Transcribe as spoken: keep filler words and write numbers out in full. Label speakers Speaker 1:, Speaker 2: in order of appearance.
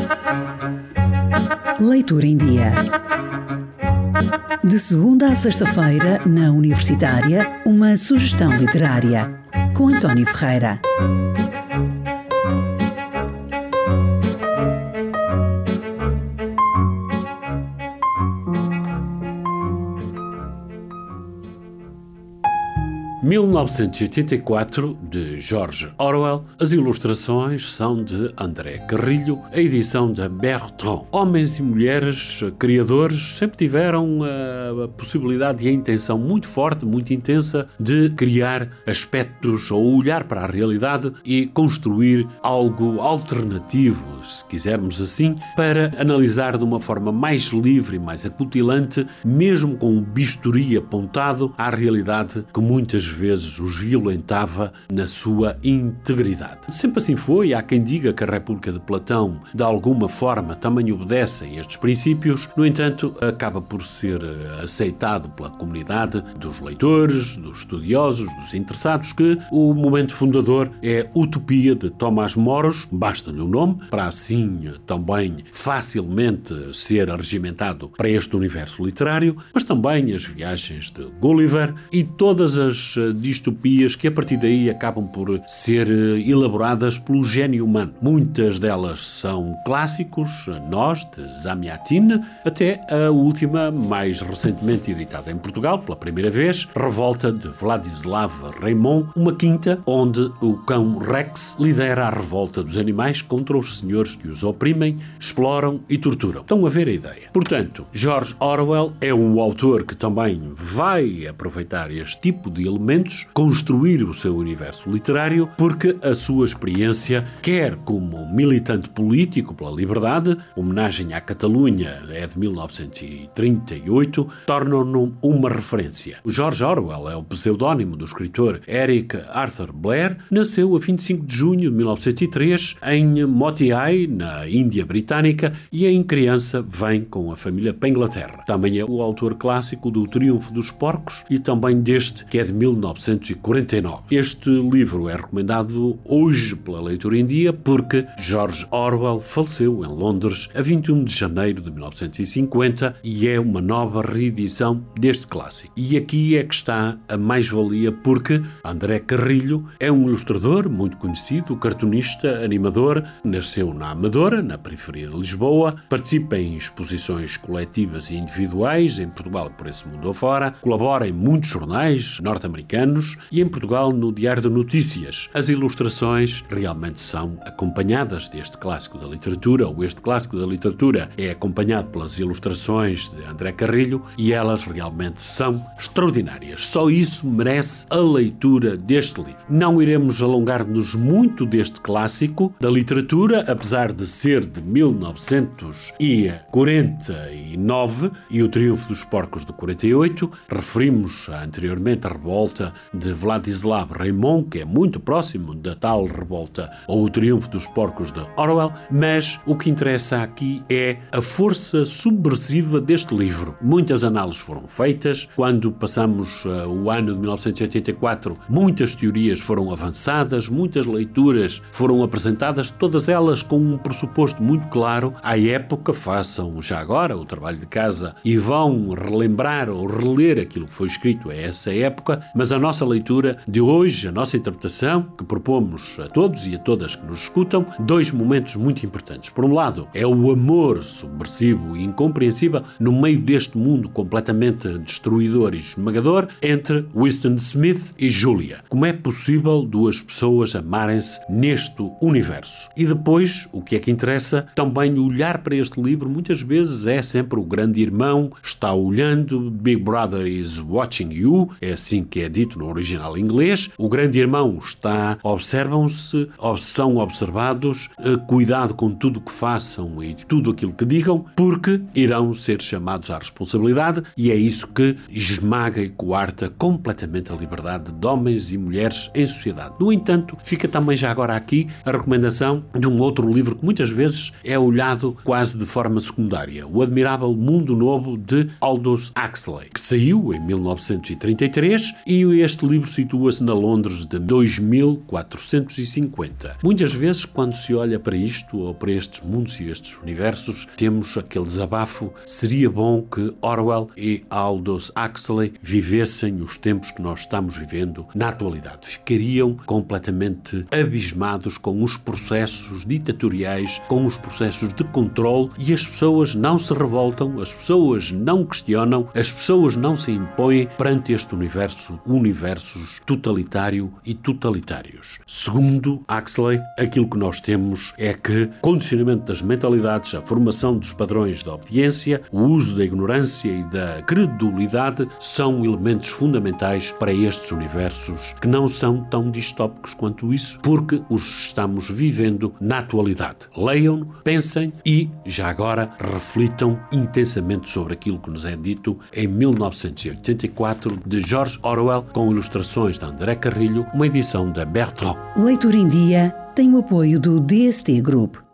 Speaker 1: Leitura em Dia. De segunda a sexta-feira, na Universitária, uma sugestão literária, com António Ferreira.
Speaker 2: mil novecentos e oitenta e quatro, de George Orwell. As ilustrações são de André Carrilho, a edição da Bertrand. Homens e mulheres criadores sempre tiveram a, a possibilidade e a intenção muito forte, muito intensa, de criar aspectos ou olhar para a realidade e construir algo alternativo, se quisermos assim, para analisar de uma forma mais livre e mais acutilante, mesmo com um bisturi apontado à realidade que muitas vezes vezes os violentava na sua integridade. Sempre assim foi. Há quem diga que a República de Platão, de alguma forma, também obedece a estes princípios. No entanto, acaba por ser aceitado pela comunidade dos leitores, dos estudiosos, dos interessados, que o momento fundador é Utopia, de Tomás Moros. Basta-lhe o nome, para assim também facilmente ser arregimentado para este universo literário, mas também as viagens de Gulliver e todas as distopias que a partir daí acabam por ser elaboradas pelo gênio humano. Muitas delas são clássicos, Nós, de Zamiatin, até a última, mais recentemente editada em Portugal, pela primeira vez, Revolta, de Vladislav Raymond, uma quinta onde o cão Rex lidera a revolta dos animais contra os senhores que os oprimem, exploram e torturam. Estão a ver a ideia. Portanto, George Orwell é um autor que também vai aproveitar este tipo de elementos, construir o seu universo literário, porque a sua experiência, quer como militante político pela liberdade, homenagem à Catalunha é de mil novecentos e trinta e oito, tornam-no uma referência. O George Orwell é o pseudónimo do escritor Eric Arthur Blair. Nasceu a vinte e cinco de junho de mil novecentos e três em Motiai, na Índia Britânica, e em criança vem com a família para a Inglaterra. Também é o autor clássico do Triunfo dos Porcos e também deste, que é de mil novecentos e quarenta e nove. Este livro é recomendado hoje pela Leitura em Dia porque George Orwell faleceu em Londres a vinte e um de janeiro de mil novecentos e cinquenta e é uma nova reedição deste clássico. E aqui é que está a mais-valia, porque André Carrilho é um ilustrador muito conhecido, cartunista, animador, nasceu na Amadora, na periferia de Lisboa, participa em exposições coletivas e individuais em Portugal e por esse mundo afora, colabora em muitos jornais norte-americanos e em Portugal no Diário de Notícias. As ilustrações realmente são acompanhadas deste clássico da literatura, ou este clássico da literatura é acompanhado pelas ilustrações de André Carrilho e elas realmente são extraordinárias. Só isso merece a leitura deste livro. Não iremos alongar-nos muito deste clássico da literatura, apesar de ser de mil novecentos e quarenta e nove e o Triunfo dos Porcos de quarenta e oito. Referimos anteriormente a revolta de Vladislav Raymond, que é muito próximo da tal revolta ou o Triunfo dos Porcos de Orwell, mas o que interessa aqui é a força subversiva deste livro. Muitas análises foram feitas. Quando passamos uh, o ano de mil novecentos e oitenta e quatro, muitas teorias foram avançadas, muitas leituras foram apresentadas, todas elas com um pressuposto muito claro. À época, façam já agora o trabalho de casa e vão relembrar ou reler aquilo que foi escrito a essa época, mas a nossa leitura de hoje, a nossa interpretação, que propomos a todos e a todas que nos escutam, dois momentos muito importantes. Por um lado, é o amor subversivo e incompreensível no meio deste mundo completamente destruidor e esmagador entre Winston Smith e Julia. Como é possível duas pessoas amarem-se neste universo? E depois, o que é que interessa? Também olhar para este livro, muitas vezes é sempre o grande irmão, está olhando, Big Brother is watching you, é assim que é dito no original inglês. O grande irmão está, observam-se, são observados, cuidado com tudo o que façam e tudo aquilo que digam, porque irão ser chamados à responsabilidade, e é isso que esmaga e coarta completamente a liberdade de homens e mulheres em sociedade. No entanto, fica também já agora aqui a recomendação de um outro livro que muitas vezes é olhado quase de forma secundária, O Admirável Mundo Novo de Aldous Huxley, que saiu em mil novecentos e trinta e três e este livro situa-se na Londres de dois mil quatrocentos e cinquenta. Muitas vezes, quando se olha para isto, ou para estes mundos e estes universos, temos aquele desabafo: seria bom que Orwell e Aldous Huxley vivessem os tempos que nós estamos vivendo na atualidade. Ficariam completamente abismados com os processos ditatoriais, com os processos de controle, e as pessoas não se revoltam, as pessoas não questionam, as pessoas não se impõem perante este universo, universos totalitário e totalitários. Segundo Huxley, aquilo que nós temos é que condicionamento das mentalidades, a formação dos padrões da obediência, o uso da ignorância e da credulidade são elementos fundamentais para estes universos, que não são tão distópicos quanto isso, porque os estamos vivendo na atualidade. Leiam, pensem e, já agora, reflitam intensamente sobre aquilo que nos é dito em mil novecentos e oitenta e quatro, de George Orwell, com ilustrações de André Carrilho, uma edição da Bertrand.
Speaker 1: Leitura em Dia tem o apoio do D S T Group.